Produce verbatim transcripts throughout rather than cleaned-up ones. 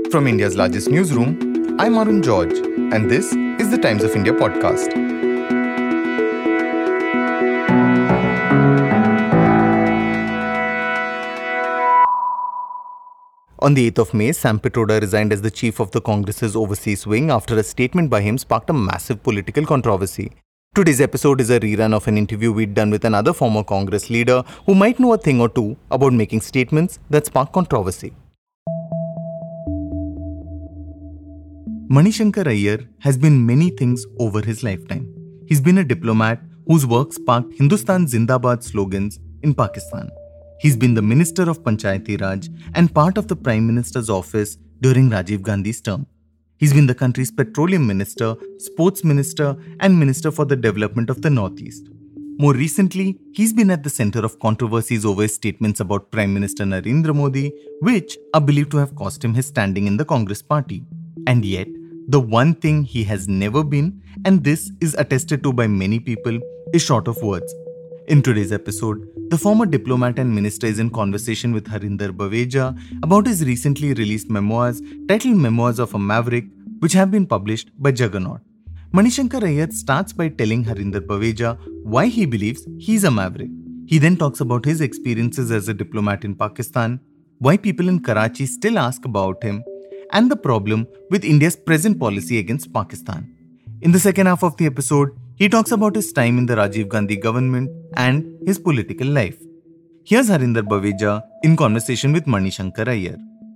From India's largest newsroom, I'm Arun George, and this is the Times of India podcast. On the eighth of May, Sam Pitroda resigned as the chief of the Congress's overseas wing after a statement by him sparked a massive political controversy. Today's episode is a rerun of an interview we'd done with another former Congress leader who might know a thing or two about making statements that spark controversy. Manishankar Aiyar has been many things over his lifetime. He's been a diplomat whose work sparked Hindustan Zindabad slogans in Pakistan. He's been the Minister of Panchayati Raj and part of the Prime Minister's office during Rajiv Gandhi's term. He's been the country's petroleum minister, sports minister, and minister for the development of the Northeast. More recently, he's been at the center of controversies over his statements about Prime Minister Narendra Modi, which are believed to have cost him his standing in the Congress party. And yet, the one thing he has never been, and this is attested to by many people, is short of words. In today's episode, the former diplomat and minister is in conversation with Harinder Baweja about his recently released memoirs titled Memoirs of a Maverick, which have been published by Juggernaut. Manishankar Aiyar starts by telling Harinder Baweja why he believes he's a maverick. He then talks about his experiences as a diplomat in Pakistan, why people in Karachi still ask about him, and the problem with India's present policy against Pakistan. In the second half of the episode, he talks about his time in the Rajiv Gandhi government and his political life. Here's Harinder Baweja in conversation with Manishankar Aiyar.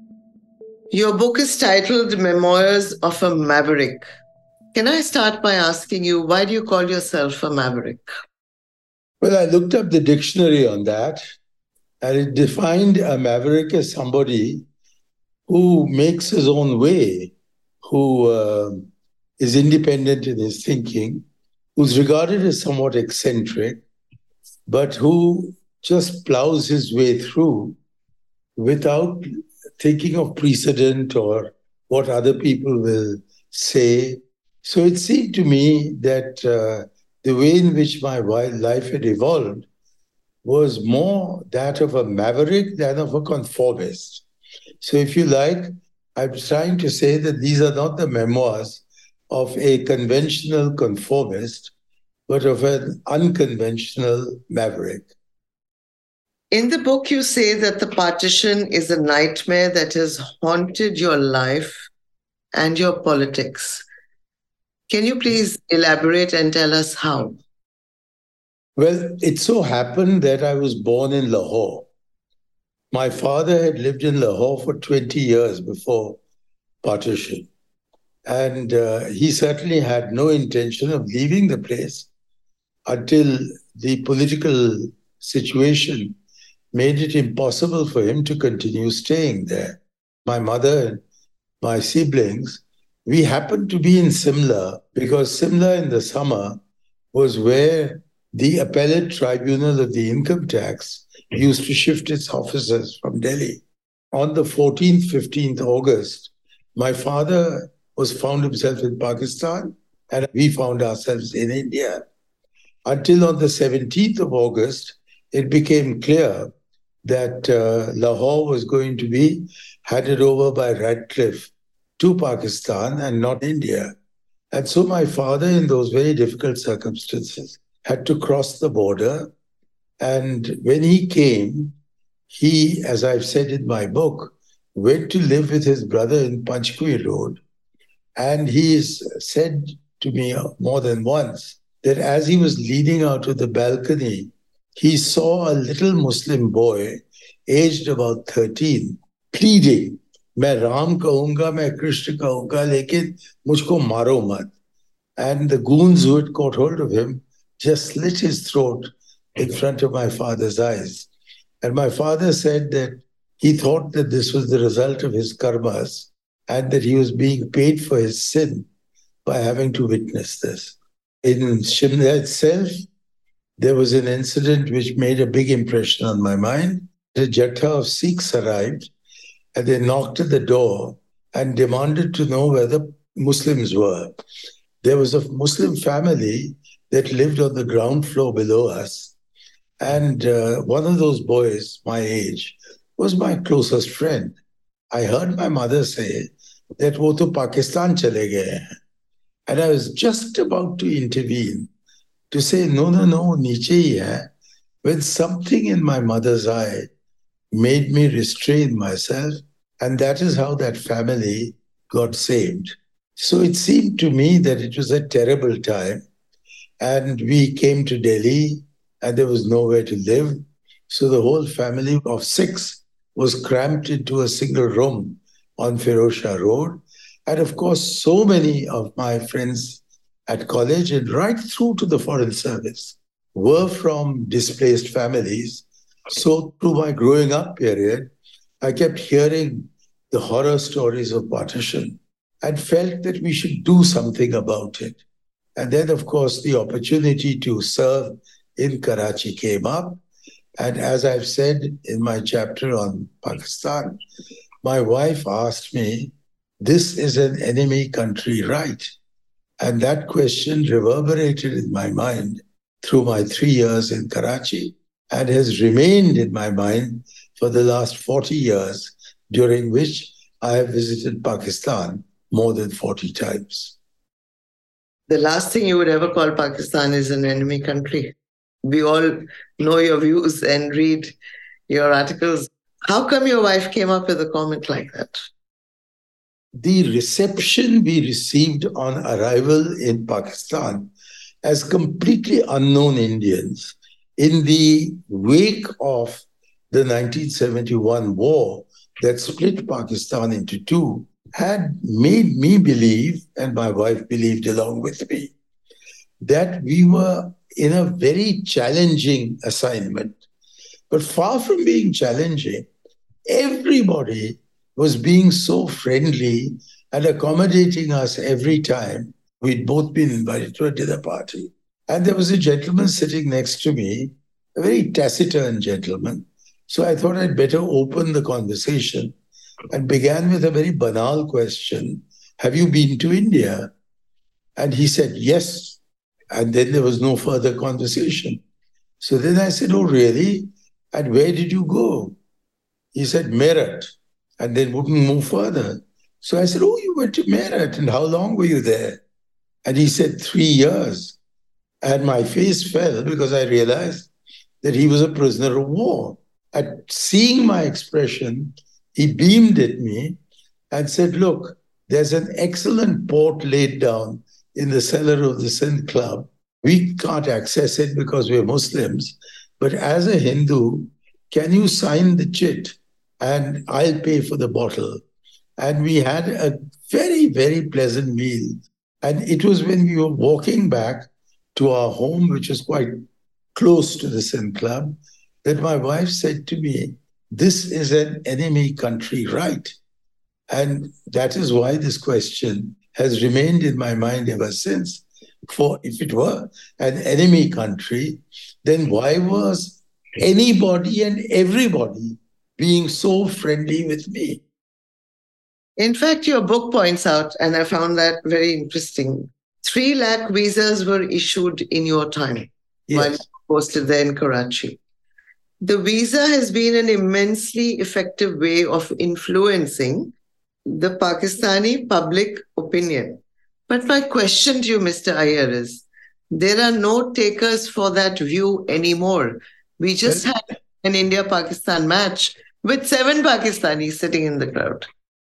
Your book is titled Memoirs of a Maverick. Can I start by asking you, why do you call yourself a maverick? Well, I looked up the dictionary on that, and it defined a maverick as somebody who makes his own way, who uh, is independent in his thinking, who's regarded as somewhat eccentric, but who just plows his way through without thinking of precedent or what other people will say. So it seemed to me that uh, the way in which my life had evolved was more that of a maverick than of a conformist. So if you like, I'm trying to say that these are not the memoirs of a conventional conformist, but of an unconventional maverick. In the book, you say that the partition is a nightmare that has haunted your life and your politics. Can you please elaborate and tell us how? Well, it so happened that I was born in Lahore. My father had lived in Lahore for twenty years before partition. And uh, he certainly had no intention of leaving the place until the political situation made it impossible for him to continue staying there. My mother and my siblings, we happened to be in Simla because Simla in the summer was where the appellate tribunal of the income tax used to shift its officers from Delhi. On the fourteenth, fifteenth August, my father was found himself in Pakistan and we found ourselves in India. Until on the seventeenth of August, it became clear that uh, Lahore was going to be handed over by Radcliffe to Pakistan and not India. And so my father, in those very difficult circumstances, had to cross the border. And when he came, he, as I've said in my book, went to live with his brother in Panchkui Road. And he said to me more than once that as he was leaning out of the balcony, he saw a little Muslim boy, aged about thirteen, pleading, "Main Ram kahunga, main Krishna kahunga, lekin mujhko maro mat." And the goons who had caught hold of him just slit his throat in front of my father's eyes. And my father said that he thought that this was the result of his karmas and that he was being paid for his sin by having to witness this. In Shimla itself, there was an incident which made a big impression on my mind. A Jatha of Sikhs arrived and they knocked at the door and demanded to know where the Muslims were. There was a Muslim family that lived on the ground floor below us. And uh, one of those boys, my age, was my closest friend. I heard my mother say that wo to Pakistan chale gaye hain. And I was just about to intervene to say, no, no, no, niche hi hai, when something in my mother's eye made me restrain myself. And that is how that family got saved. So it seemed to me that it was a terrible time. And we came to Delhi and there was nowhere to live. So the whole family of six was cramped into a single room on Firozshah Road. And of course, so many of my friends at college and right through to the Foreign Service were from displaced families. So through my growing up period, I kept hearing the horror stories of partition and felt that we should do something about it. And then, of course, the opportunity to serve in Karachi came up. And as I've said in my chapter on Pakistan, my wife asked me, this is an enemy country, right? And that question reverberated in my mind through my three years in Karachi and has remained in my mind for the last forty years, during which I have visited Pakistan more than forty times. The last thing you would ever call Pakistan is an enemy country. We all know your views and read your articles. How come your wife came up with a comment like that? The reception we received on arrival in Pakistan as completely unknown Indians in the wake of the nineteen seventy-one war that split Pakistan into two had made me believe, and my wife believed along with me, that we were in a very challenging assignment. But far from being challenging, everybody was being so friendly and accommodating us every time. We'd both been invited to a dinner party. And there was a gentleman sitting next to me, a very taciturn gentleman. So I thought I'd better open the conversation and began with a very banal question. Have you been to India? And he said, yes. And then there was no further conversation. So then I said, oh, really? And where did you go? He said, Meerut. And then wouldn't move further. So I said, oh, you went to Meerut. And how long were you there? And he said, three years. And my face fell because I realized that he was a prisoner of war. At seeing my expression, he beamed at me and said, look, there's an excellent port laid down in the cellar of the Sindh Club. We can't access it because we're Muslims. But as a Hindu, can you sign the chit? And I'll pay for the bottle. And we had a very, very pleasant meal. And it was when we were walking back to our home, which was quite close to the Sindh Club, that my wife said to me, this is an enemy country, right? And that is why this question has remained in my mind ever since. For if it were an enemy country, then why was anybody and everybody being so friendly with me? In fact, your book points out, and I found that very interesting, three lakh visas were issued in your time Yes. while you were posted there in Karachi. The visa has been an immensely effective way of influencing the Pakistani public opinion. But my question to you, Mister Iyer, is there are no takers for that view anymore. We just Well, had an India-Pakistan match with seven Pakistanis sitting in the crowd.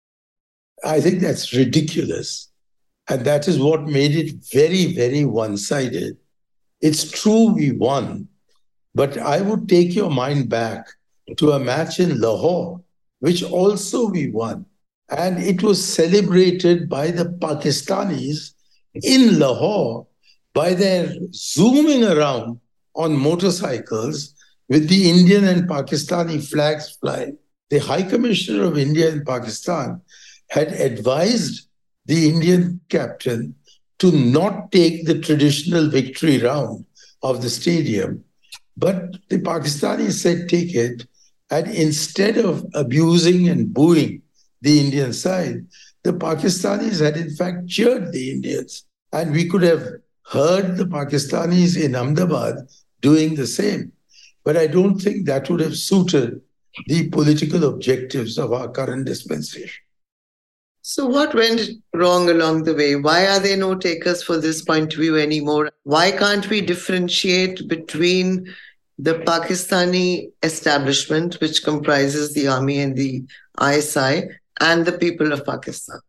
I think that's ridiculous. And that is what made it very, very one-sided. It's true we won, but I would take your mind back to a match in Lahore, which also we won. And it was celebrated by the Pakistanis in Lahore by their zooming around on motorcycles with the Indian and Pakistani flags flying. The High Commissioner of India in Pakistan had advised the Indian captain to not take the traditional victory round of the stadium. But the Pakistanis said, take it. And instead of abusing and booing the Indian side, the Pakistanis had in fact cheered the Indians. And we could have heard the Pakistanis in Ahmedabad doing the same. But I don't think that would have suited the political objectives of our current dispensation. So what went wrong along the way? Why are there no takers for this point of view anymore? Why can't we differentiate between the Pakistani establishment, which comprises the army and the I S I, and the people of Pakistan?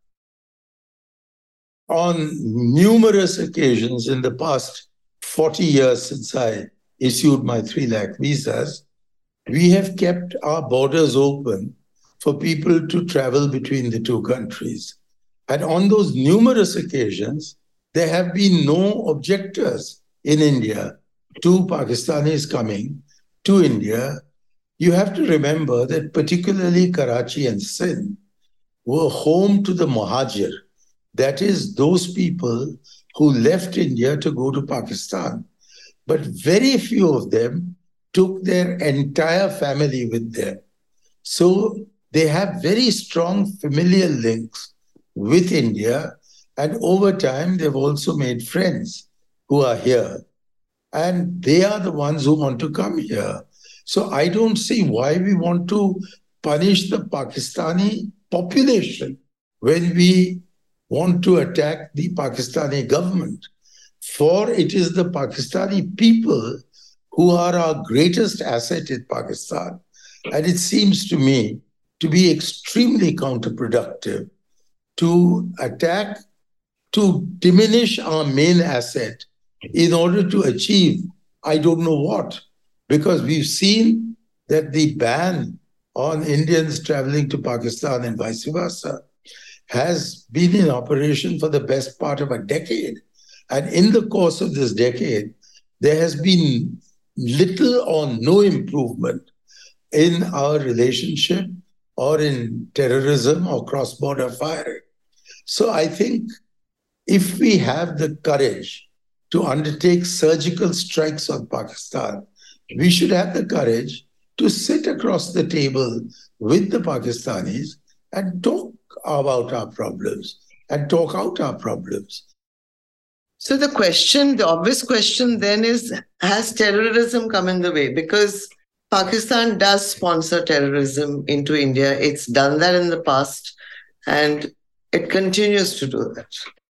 On numerous occasions in the past forty years since I issued my three lakh visas, we have kept our borders open for people to travel between the two countries. And on those numerous occasions, there have been no objectors in India to Pakistanis coming to India. You have to remember that particularly Karachi and Sindh were home to the Muhajir, that is, those people who left India to go to Pakistan. But very few of them took their entire family with them. So they have very strong familial links with India, and over time they've also made friends who are here, and they are the ones who want to come here. So I don't see why we want to punish the Pakistani population when we want to attack the Pakistani government. For it is the Pakistani people who are our greatest asset in Pakistan. And it seems to me to be extremely counterproductive to attack, to diminish our main asset in order to achieve I don't know what. Because we've seen that the ban on Indians traveling to Pakistan and vice versa has been in operation for the best part of a decade. And in the course of this decade, there has been little or no improvement in our relationship or in terrorism or cross-border firing. So I think if we have the courage to undertake surgical strikes on Pakistan, we should have the courage to sit across the table with the Pakistanis and talk about our problems and talk out our problems. So the question, the obvious question then is, has terrorism come in the way? Because Pakistan does sponsor terrorism into India. It's done that in the past, and it continues to do that.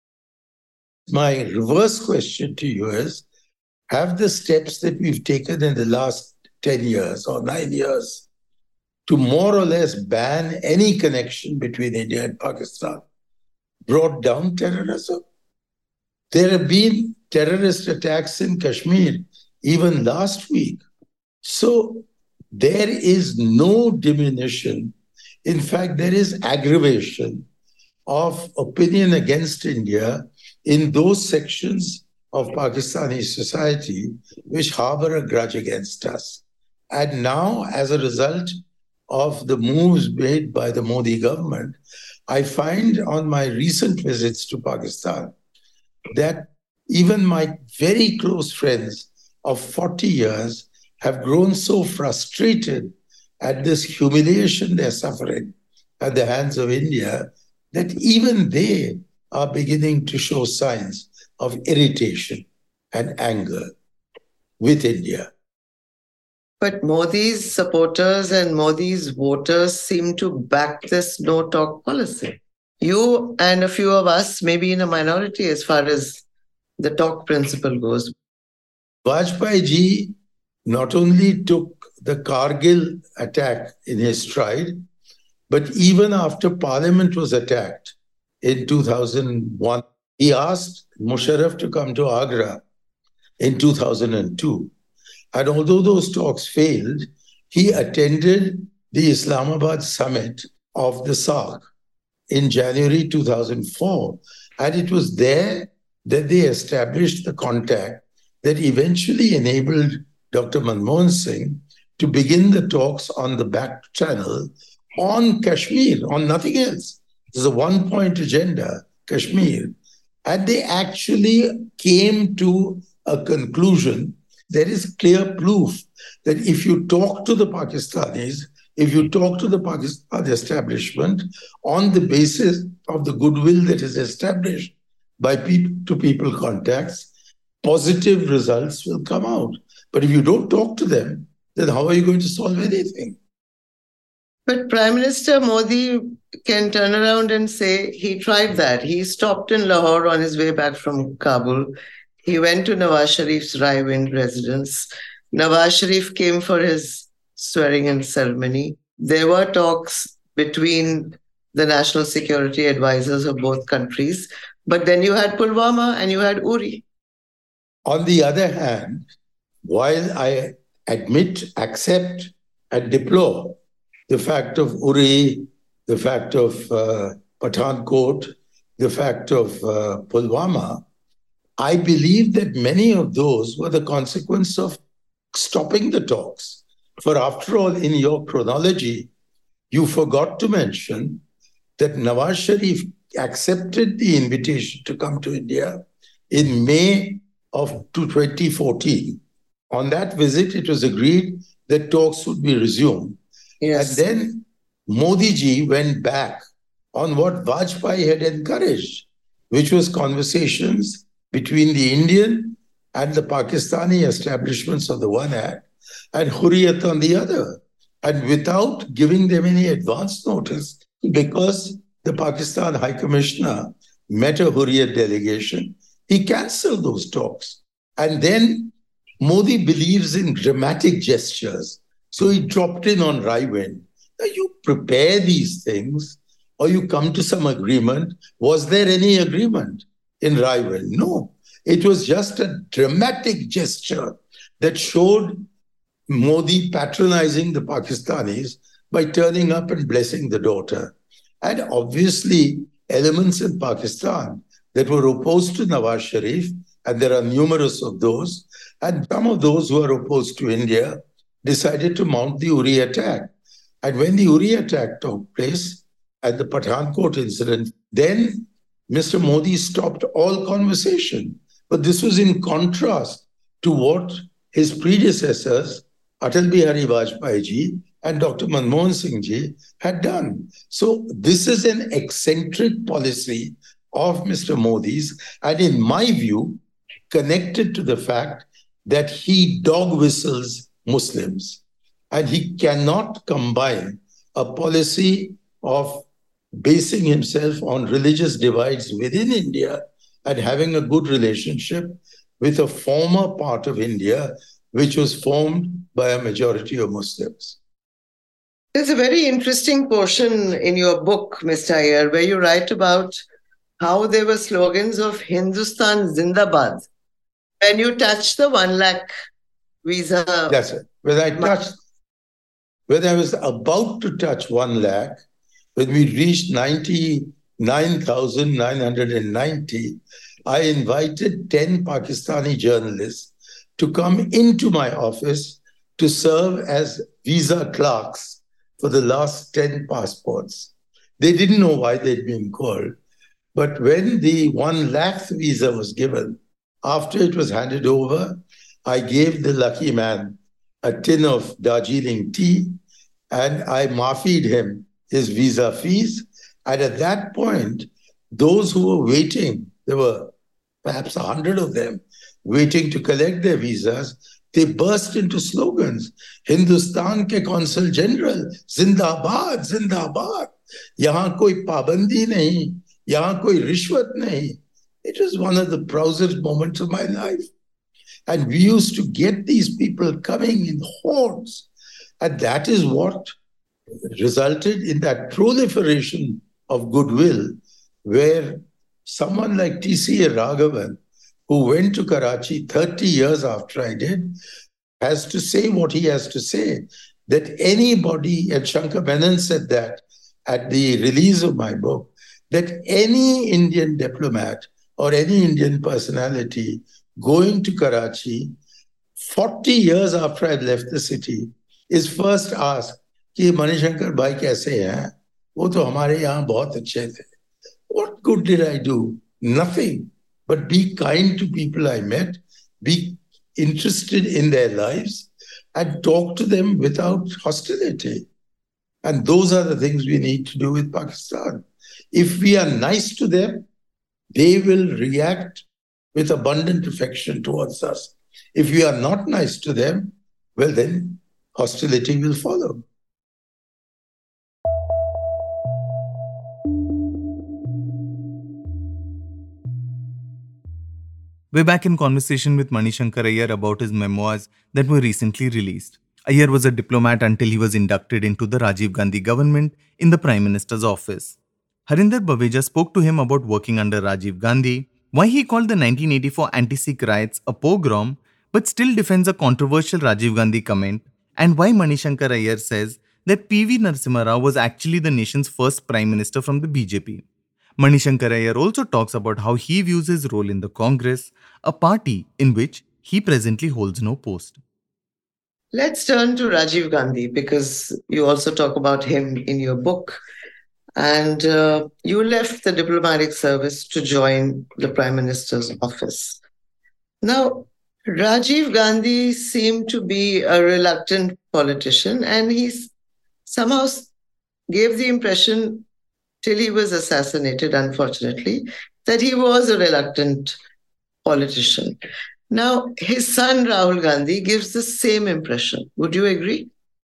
My reverse question to you is, have the steps that we've taken in the last ten years or nine years to more or less ban any connection between India and Pakistan brought down terrorism? There have been terrorist attacks in Kashmir even last week. So there is no diminution. In fact, there is aggravation of opinion against India in those sections of Pakistani society which harbor a grudge against us. And now, as a result of the moves made by the Modi government, I find on my recent visits to Pakistan that even my very close friends of forty years have grown so frustrated at this humiliation they're suffering at the hands of India that even they are beginning to show signs of irritation and anger with India. But Modi's supporters and Modi's voters seem to back this no-talk policy. You and a few of us may be in a minority as far as the talk principle goes. Vajpayee ji not only took the Kargil attack in his stride, but even after Parliament was attacked in two thousand one, he asked Musharraf to come to Agra in two thousand two. And although those talks failed, he attended the Islamabad summit of the SAARC in January two thousand four. And it was there that they established the contact that eventually enabled Doctor Manmohan Singh to begin the talks on the back channel on Kashmir, on nothing else. There's a one-point agenda, Kashmir. And they actually came to a conclusion. There is clear proof that if you talk to the Pakistanis, if you talk to the Pakistan establishment on the basis of the goodwill that is established by people-to-people contacts, positive results will come out. But if you don't talk to them, then how are you going to solve anything? But Prime Minister Modi can turn around and say he tried that. He stopped in Lahore on his way back from Kabul. He went to Nawaz Sharif's Raiwind residence. Nawaz Sharif came for his swearing-in ceremony. There were talks between the national security advisors of both countries. But then you had Pulwama and you had Uri. On the other hand, while I admit, accept, and deplore the fact of Uri, the fact of uh, Pathankot, the fact of uh, Pulwama, I believe that many of those were the consequence of stopping the talks. For after all, in your chronology, you forgot to mention that Nawaz Sharif accepted the invitation to come to India in May of twenty fourteen. On that visit, it was agreed that talks would be resumed. Yes. And then Modi ji went back on what Vajpayee had encouraged, which was conversations between the Indian and the Pakistani establishments on the one hand, and Hurriyat on the other. And without giving them any advance notice, because the Pakistan High Commissioner met a Hurriyat delegation, he cancelled those talks. And then Modi believes in dramatic gestures. So he dropped in on Raiwind. Now you prepare these things or you come to some agreement. Was there any agreement in Raiwind? No. It was just a dramatic gesture that showed Modi patronizing the Pakistanis by turning up and blessing the daughter. And obviously, elements in Pakistan that were opposed to Nawaz Sharif, and there are numerous of those, and some of those who are opposed to India decided to mount the Uri attack. And when the Uri attack took place at the Pathankot incident, then Mister Modi stopped all conversation. But this was in contrast to what his predecessors, Atal Bihari Vajpayee ji and Doctor Manmohan Singh ji, had done. So this is an eccentric policy of Mister Modi's, and in my view, connected to the fact that he dog whistles Muslims. And he cannot combine a policy of basing himself on religious divides within India and having a good relationship with a former part of India, which was formed by a majority of Muslims. There's a very interesting portion in your book, Mister Iyer, where you write about how there were slogans of Hindustan Zindabad. When you touched the one lakh visa. That's it. When I touched, when I was about to touch one lakh, when we reached ninety-nine thousand nine hundred ninety, I invited ten Pakistani journalists to come into my office to serve as visa clerks for the last ten passports. They didn't know why they'd been called. But when the one lakh visa was given, after it was handed over, I gave the lucky man a tin of Darjeeling tea and I maafied him his visa fees. And at that point, those who were waiting, there were perhaps a hundred of them, waiting to collect their visas, they burst into slogans. Hindustan ke Consul General, Zindabad, Zindabad. Yahan koi pabandi nahi, yahan koi rishwat nahi. It was one of the proudest moments of my life. And we used to get these people coming in hordes. And that is what resulted in that proliferation of goodwill, where someone like T C A Raghavan, who went to Karachi thirty years after I did, has to say what he has to say. That anybody, and Shankar Menon said that at the release of my book, that any Indian diplomat or any Indian personality going to Karachi forty years after I left the city is first asked, कि Manishankar bhai kaise hain? वो तो हमारे यहाँ बहुत अच्छे थे. What good did I do? Nothing. But be kind to people I met, be interested in their lives, and talk to them without hostility. And those are the things we need to do with Pakistan. If we are nice to them, they will react with abundant affection towards us. If we are not nice to them, well then hostility will follow. We're back in conversation with Manishankar Iyer about his memoirs that were recently released. Iyer was a diplomat until he was inducted into the Rajiv Gandhi government in the Prime Minister's office. Harinder Baweja spoke to him about working under Rajiv Gandhi, why he called the nineteen eighty-four anti-Sikh riots a pogrom, but still defends a controversial Rajiv Gandhi comment, and why Manishankar Iyer says that P V Narasimha Rao was actually the nation's first Prime Minister from the B J P. Manishankar Iyer also talks about how he views his role in the Congress, a party in which he presently holds no post. Let's turn to Rajiv Gandhi, because you also talk about him in your book. And uh, you left the diplomatic service to join the Prime Minister's office. Now, Rajiv Gandhi seemed to be a reluctant politician, and he somehow gave the impression, till he was assassinated, unfortunately, that he was a reluctant politician. Now, his son Rahul Gandhi gives the same impression. Would you agree?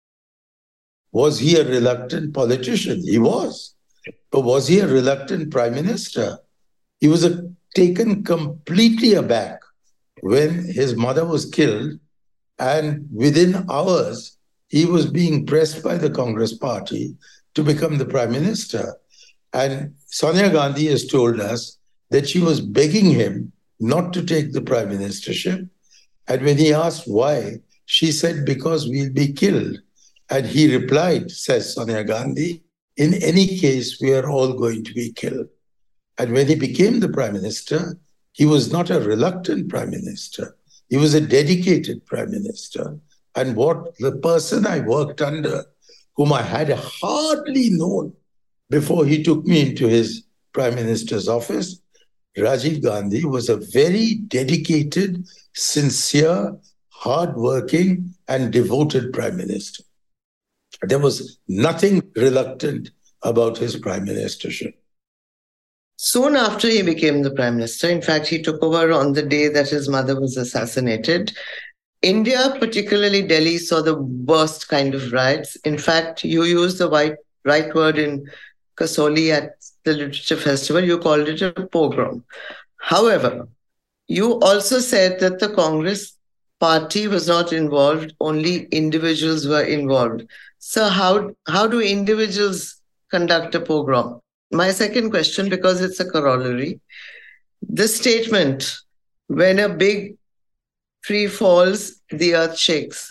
Was he a reluctant politician? He was. But was he a reluctant prime minister? He was a, taken completely aback when his mother was killed, and within hours, he was being pressed by the Congress party to become the prime minister. And Sonia Gandhi has told us that she was begging him not to take the prime ministership. And when he asked why, she said, because we'll be killed. And he replied, says Sonia Gandhi, in any case, we are all going to be killed. And when he became the prime minister, he was not a reluctant prime minister. He was a dedicated prime minister. And what the person I worked under, whom I had hardly known before he took me into his prime minister's office, Rajiv Gandhi was a very dedicated, sincere, hardworking, and devoted prime minister. There was nothing reluctant about his prime ministership. Soon after he became the prime minister, in fact, he took over on the day that his mother was assassinated. India, particularly Delhi, saw the worst kind of riots. In fact, you used the right, right word in Kasoli at the Literature Festival. You called it a pogrom. However, you also said that the Congress party was not involved, only individuals were involved. So how, how do individuals conduct a pogrom? My second question, because it's a corollary, this statement, when a big tree falls, the earth shakes.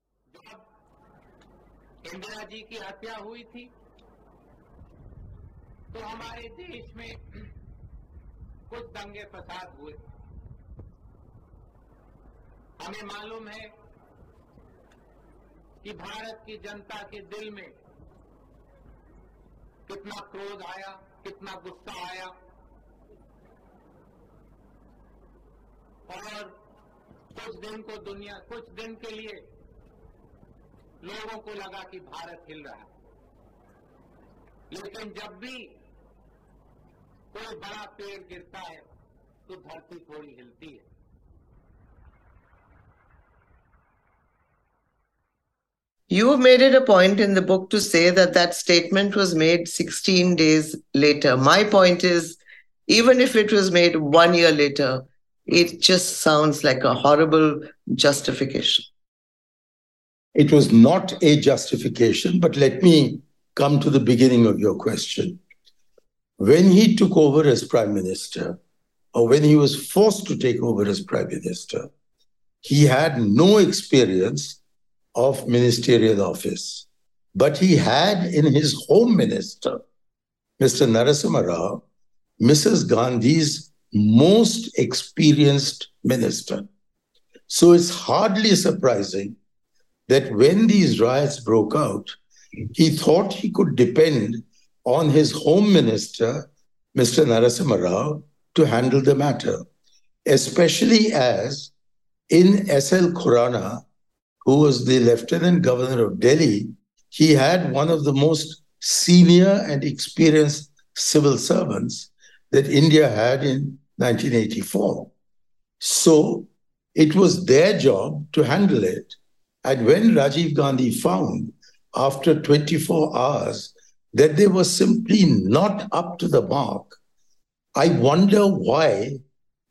Indira ji की हत्या हुई थी तो हमारे देश में कुछ दंगे फसाद हुए। हमें मालूम है कि भारत की जनता के दिल में कितना क्रोध आया, कितना गुस्सा आया, और कुछ दिन को दुनिया कुछ दिन के लिए लोगों को लगा कि भारत हिल रहा है। लेकिन जब भी कोई बड़ा पेड़ गिरता है तो धरती थोड़ी हिलती है। You made it a point in the book to say that that statement was made sixteen days later. My point is, even if it was made one year later, it just sounds like a horrible justification. It was not a justification, but let me come to the beginning of your question. When he took over as prime minister, or when he was forced to take over as prime minister, he had no experience of ministerial office. But he had in his home minister, Mister Narasimha Rao, Missus Gandhi's most experienced minister. So it's hardly surprising that when these riots broke out, he thought he could depend on his home minister, Mister Narasimha Rao, to handle the matter, especially as in S L Khurana, who was the Lieutenant Governor of Delhi, he had one of the most senior and experienced civil servants that India had in nineteen eighty-four. So it was their job to handle it. And when Rajiv Gandhi found, after twenty-four hours, that they were simply not up to the mark, I wonder why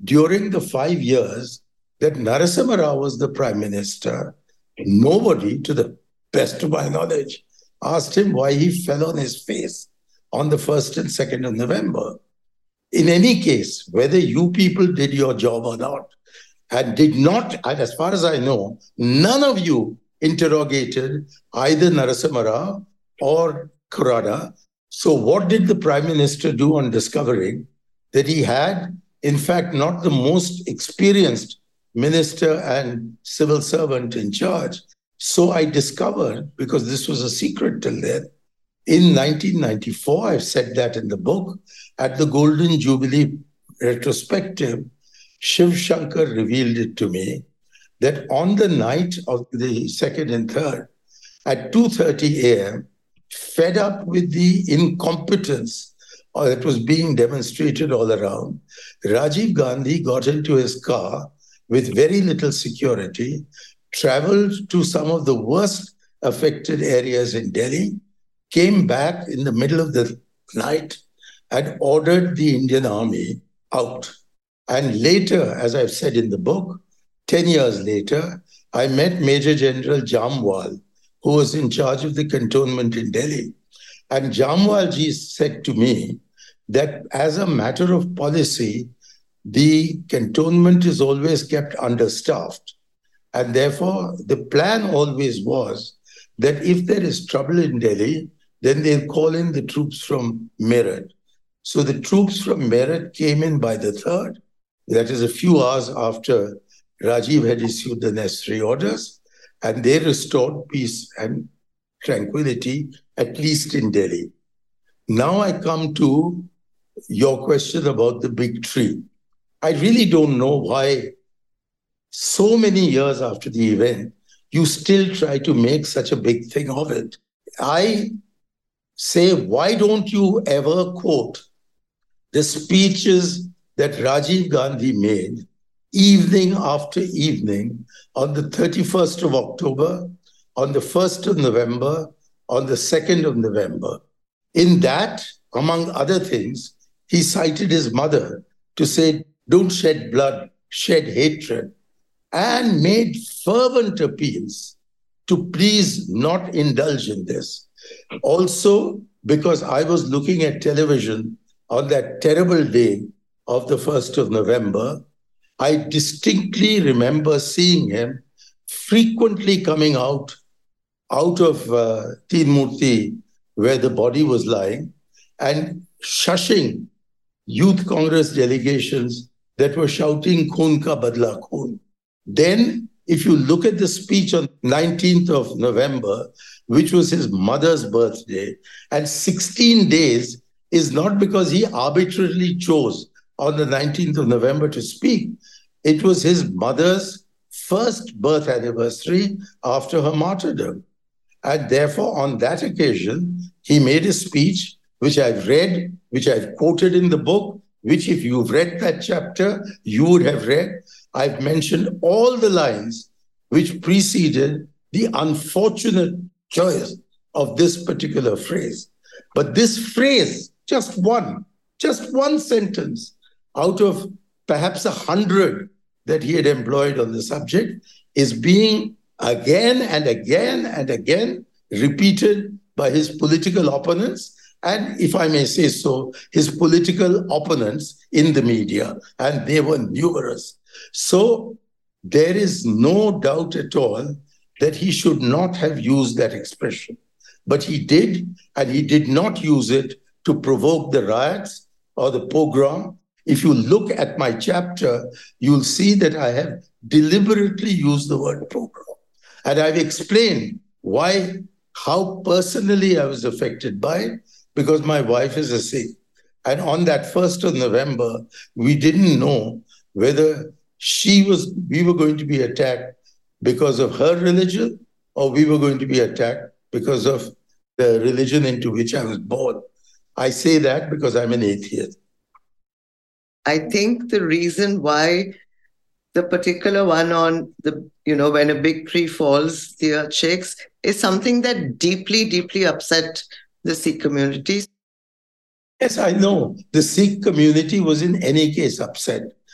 during the five years that Narasimha Rao was the Prime Minister, nobody, to the best of my knowledge, asked him why he fell on his face on the first and second of November. In any case, whether you people did your job or not, and did not, and as far as I know, none of you interrogated either Narasimha Rao or Khurana. So what did the Prime Minister do on discovering that he had, in fact, not the most experienced minister and civil servant in charge? So I discovered, because this was a secret till then, in nineteen ninety-four, I've said that in the book, at the Golden Jubilee retrospective, Shiv Shankar revealed it to me that on the night of the second and third, at two thirty a.m., fed up with the incompetence that was being demonstrated all around, Rajiv Gandhi got into his car with very little security, traveled to some of the worst affected areas in Delhi, came back in the middle of the night and ordered the Indian army out. And later, as I've said in the book, ten years later, I met Major General Jamwal, who was in charge of the cantonment in Delhi. And Jamwal ji said to me that as a matter of policy, the cantonment is always kept understaffed. And therefore, the plan always was that if there is trouble in Delhi, then they'll call in the troops from Meerut. So the troops from Meerut came in by the third, that is a few hours after Rajiv had issued the necessary orders, and they restored peace and tranquility, at least in Delhi. Now I come to your question about the big tree. I really don't know why so many years after the event, you still try to make such a big thing of it. I say, why don't you ever quote the speeches that Rajiv Gandhi made evening after evening on the thirty-first of October, on the first of November, on the second of November? In that, among other things, he cited his mother to say, don't shed blood, shed hatred, and made fervent appeals to please not indulge in this. Also, because I was looking at television on that terrible day of the first of November, I distinctly remember seeing him frequently coming out, out of uh, Teen Murti, where the body was lying, and shushing Youth Congress delegations that were shouting, Khun ka badla khun. Then, if you look at the speech on nineteenth of November, which was his mother's birthday, and sixteen days is not because he arbitrarily chose on the nineteenth of November to speak. It was his mother's first birth anniversary after her martyrdom. And therefore, on that occasion, he made a speech, which I've read, which I've quoted in the book, which if you've read that chapter, you would have read. I've mentioned all the lines which preceded the unfortunate choice of this particular phrase. But this phrase, just one, just one sentence out of perhaps a hundred that he had employed on the subject, is being again and again and again repeated by his political opponents, and if I may say so, his political opponents in the media, and they were numerous. So there is no doubt at all that he should not have used that expression. But he did, and he did not use it to provoke the riots or the pogrom. If you look at my chapter, you'll see that I have deliberately used the word pogrom. And I've explained why, how personally I was affected by it, because my wife is a Sikh. And on that first of November, we didn't know whether she was, we were going to be attacked because of her religion, or we were going to be attacked because of the religion into which I was born. I say that because I'm an atheist. I think the reason why the particular one on the, you know, when a big tree falls, the earth shakes, is something that deeply, deeply upset the Sikh community. Yes, I know. The Sikh community was in any case upset.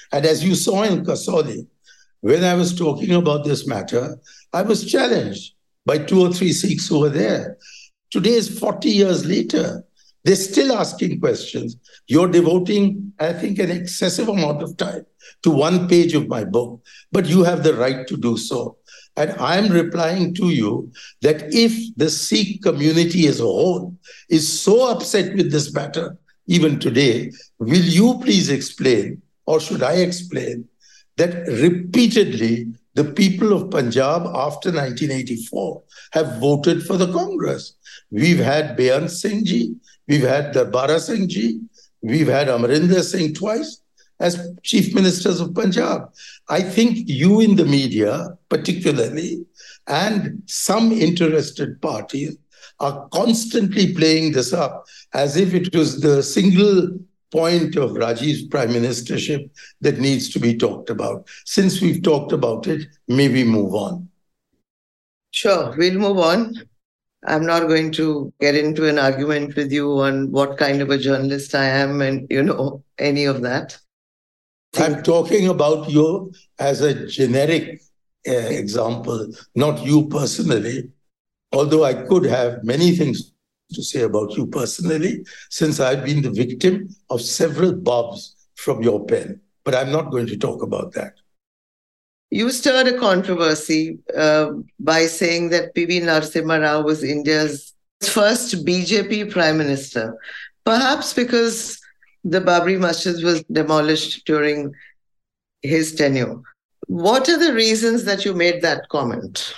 And as you saw in Kasauli, when I was talking about this matter, I was challenged by two or three Sikhs who were there. Today is forty years later. They're still asking questions. You're devoting, I think, an excessive amount of time to one page of my book, but you have the right to do so. And I'm replying to you that if the Sikh community as a whole is so upset with this matter, even today, will you please explain, or should I explain, that repeatedly the people of Punjab after nineteen eighty-four have voted for the Congress. We've had Beyant Singh Ji, we've had Darbara Singh Ji, we've had Amarinder Singh twice as chief ministers of Punjab. I think you in the media, particularly, and some interested parties are constantly playing this up as if it was the single point of Rajiv's prime ministership that needs to be talked about. Since we've talked about it, maybe move on. Sure, we'll move on. I'm not going to get into an argument with you on what kind of a journalist I am and, you know, any of that. I'm talking about you as a generic uh, example, not you personally, although I could have many things to say about you personally, since I've been the victim of several bobs from your pen. But I'm not going to talk about that. You stirred a controversy uh, by saying that P V Narasimha Rao was India's first B J P prime minister, perhaps because the Babri Masjid was demolished during his tenure. What are the reasons that you made that comment?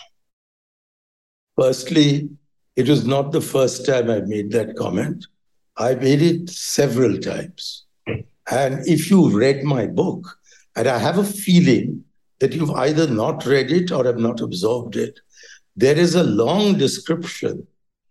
Firstly, it was not the first time I made that comment. I made it several times. And if you read my book, and I have a feeling that you've either not read it or have not absorbed it, there is a long description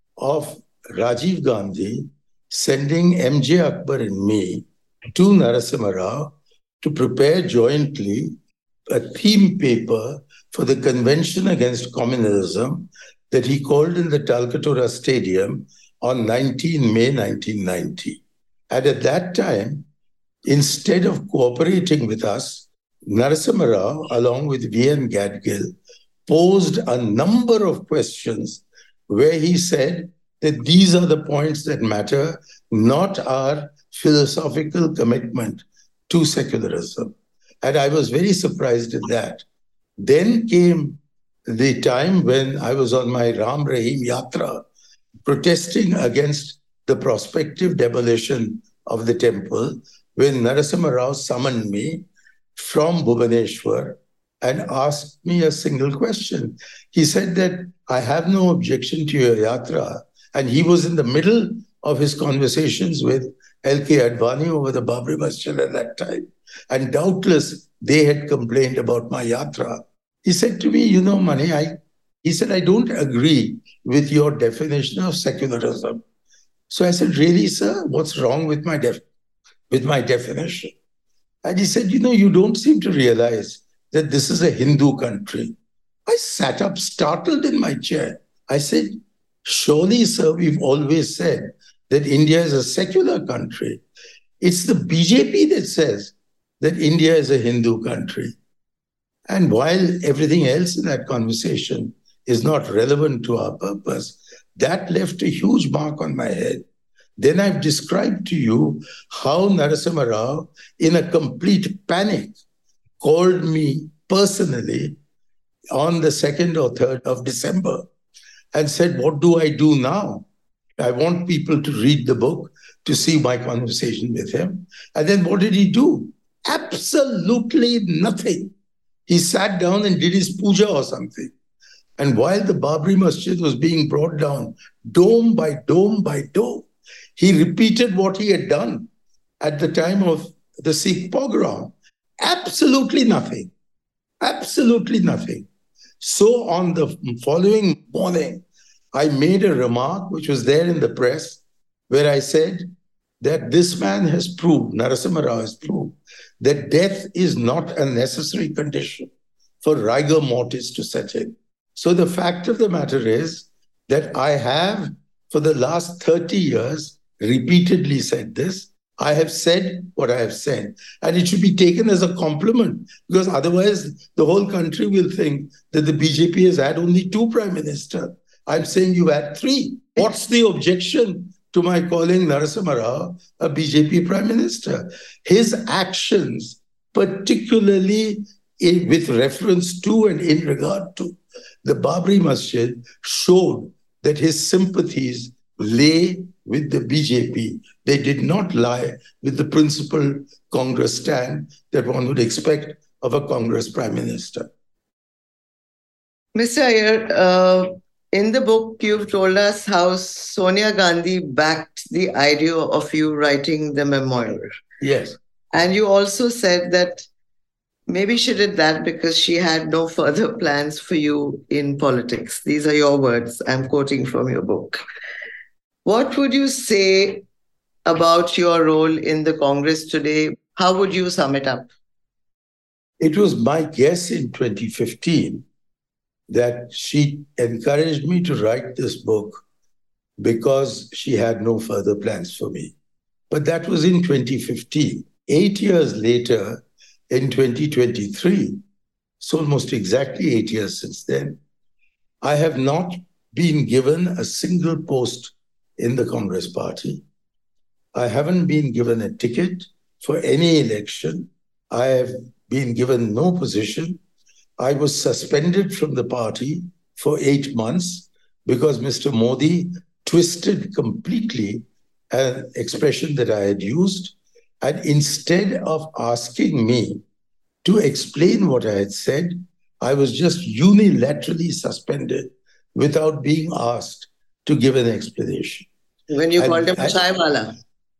of Rajiv Gandhi sending M J Akbar and me to Narasimha Rao to prepare jointly a theme paper for the Convention Against Communalism that he called in the Talkatora Stadium on nineteenth May nineteen ninety. And at that time, instead of cooperating with us, Narasimha Rao, along with V N Gadgil, posed a number of questions where he said that these are the points that matter, not our philosophical commitment to secularism. And I was very surprised at that. Then came the time when I was on my Ram Rahim Yatra, protesting against the prospective demolition of the temple, when Narasimha Rao summoned me from Bhubaneswar and asked me a single question. He said that I have no objection to your yatra. And he was in the middle of his conversations with L K Advani over the Babri Masjid at that time. And doubtless they had complained about my yatra. He said to me, you know, Mani, I, he said, I don't agree with your definition of secularism. So I said, really, sir, what's wrong with my def- with my definition? And he said, you know, you don't seem to realize that this is a Hindu country. I sat up startled in my chair. I said, surely, sir, we've always said that India is a secular country. It's the B J P that says that India is a Hindu country. And while everything else in that conversation is not relevant to our purpose, that left a huge mark on my head. Then I've described to you how Narasimha Rao, in a complete panic, called me personally on the second or third of December and said, what do I do now? I want people to read the book to see my conversation with him. And then what did he do? Absolutely nothing. He sat down and did his puja or something. And while the Babri Masjid was being brought down, dome by dome by dome, he repeated what he had done at the time of the Sikh pogrom. Absolutely nothing. Absolutely nothing. So on the following morning, I made a remark which was there in the press where I said that this man has proved, Narasimha Rao has proved, that death is not a necessary condition for rigor mortis to set in. So the fact of the matter is that I have, for the last thirty years, repeatedly said this. I have said what I have said, and it should be taken as a compliment, because otherwise the whole country will think that the B J P has had only two prime ministers. I'm saying you had three. What's the objection to my calling Narasimha Rao a B J P prime minister? His actions, particularly in, with reference to and in regard to the Babri Masjid, showed that his sympathies lay with the B J P. They did not lie with the principal Congress stand that one would expect of a Congress prime minister. Mister Iyer, uh, in the book, you've told us how Sonia Gandhi backed the idea of you writing the memoir. Yes. And you also said that maybe she did that because she had no further plans for you in politics. These are your words. I'm quoting from your book. What would you say about your role in the Congress today? How would you sum it up? It was my guess in twenty fifteen that she encouraged me to write this book because she had no further plans for me. But that was in twenty fifteen. Eight years later, in twenty twenty-three, so almost exactly eight years since then, I have not been given a single post in the Congress party. I haven't been given a ticket for any election. I have been given no position. I was suspended from the party for eight months because Mister Modi twisted completely an expression that I had used. And instead of asking me to explain what I had said, I was just unilaterally suspended without being asked to give an explanation. When you And called him I- a chaiwala.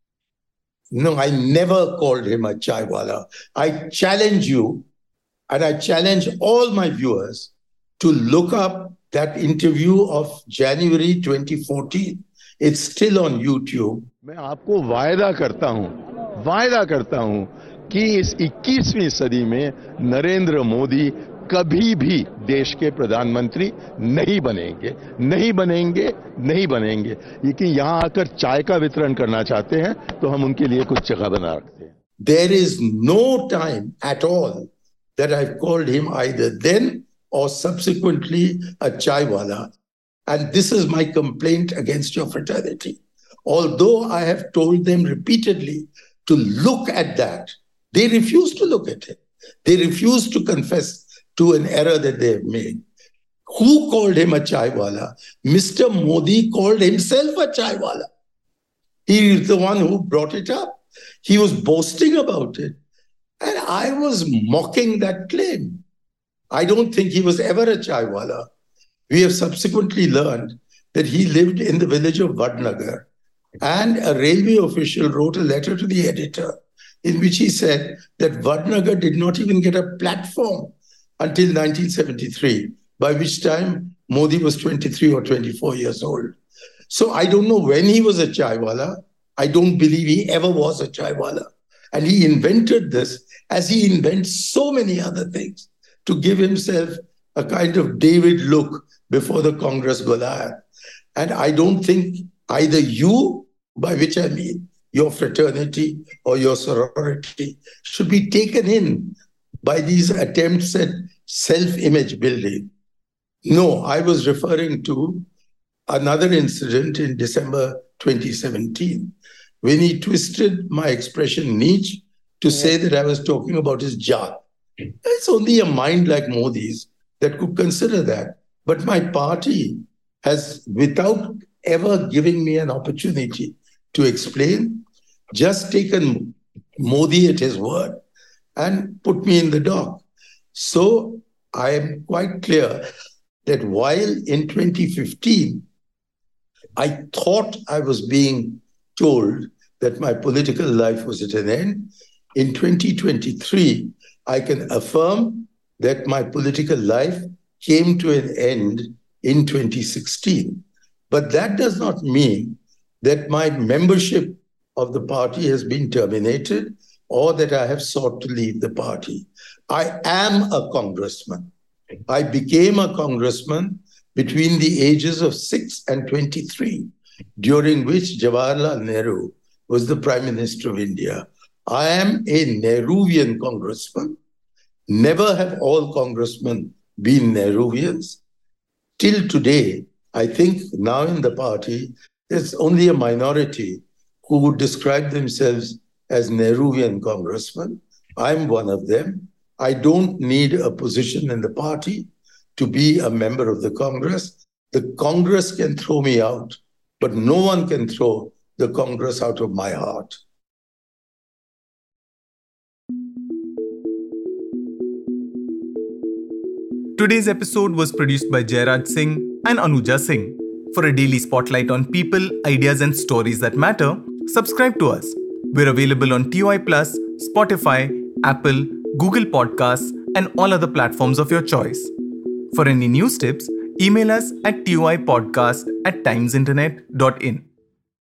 No, I never called him a chaiwala. I challenge you, and I challenge all my viewers to look up that interview of January twenty fourteen. It's still on YouTube. मैं आपको वायदा करता हूं, वायदा करता हूं कि इस इक्कीसवीं सदी में नरेंद्र मोदी कभी भी देश के प्रधानमंत्री नहीं बनेंगे, नहीं बनेंगे, नहीं बनेंगे। लेकिन यहां आकर चाय का वितरण करना चाहते हैं तो हम उनके लिए कुछ जगह बना रखते हैं। There is no time at all that I've called him either then or subsequently a chaiwala. And this is my complaint against your fraternity. Although I have told them repeatedly to look at that, they refuse to look at it. They refuse to confess to an error that they have made. Who called him a chaiwala? Mister Modi called himself a chaiwala. He is the one who brought it up. He was boasting about it. And I was mocking that claim. I don't think he was ever a chaiwala. We have subsequently learned that he lived in the village of Vadnagar, and a railway official wrote a letter to the editor in which he said that Vadnagar did not even get a platform until nineteen seventy-three, by which time Modi was twenty-three or twenty-four years old. So I don't know when he was a chaiwala. I don't believe he ever was a chaiwala. And he invented this, as he invents so many other things, to give himself a kind of David look before the Congress Goliath. And I don't think either you, by which I mean your fraternity or your sorority, should be taken in by these attempts at self-image building. No, I was referring to another incident in December twenty seventeen, when he twisted my expression niche to yeah. say that I was talking about his jaat. It's only a mind like Modi's that could consider that. But my party has, without ever giving me an opportunity to explain, just taken Modi at his word and put me in the dock. So I am quite clear that while in twenty fifteen, I thought I was being told that my political life was at an end, in twenty twenty-three, I can affirm that my political life came to an end in twenty sixteen. But that does not mean that my membership of the party has been terminated or that I have sought to leave the party. I am a congressman. I became a congressman between the ages of six and twenty-three, during which Jawaharlal Nehru was the Prime Minister of India. I am a Nehruvian congressman. Never have all congressmen been Nehruvians. Till today, I think now in the party, there's only a minority who would describe themselves as Nehruvian congressmen. I'm one of them. I don't need a position in the party to be a member of the Congress. The Congress can throw me out, but no one can throw the Congress out of my heart. Today's episode was produced by Jairaj Singh and Anuja Singh. For a daily spotlight on people, ideas and stories that matter, subscribe to us. We're available on T O I Plus, Spotify, Apple, Google Podcasts, and all other platforms of your choice. For any news tips, email us at toipodcast at timesinternet dot in.